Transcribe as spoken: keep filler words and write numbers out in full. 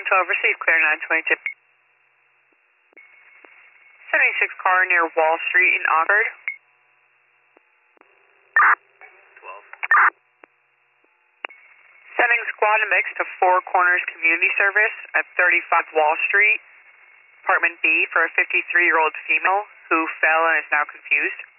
twelve, received, clear nine twenty-two. seventy-six car near Wall Street in Oxford. twelve. Sending squad mix to Four Corners Community Service at thirty-five Wall Street, apartment B, for a fifty-three-year-old female who fell and is now confused.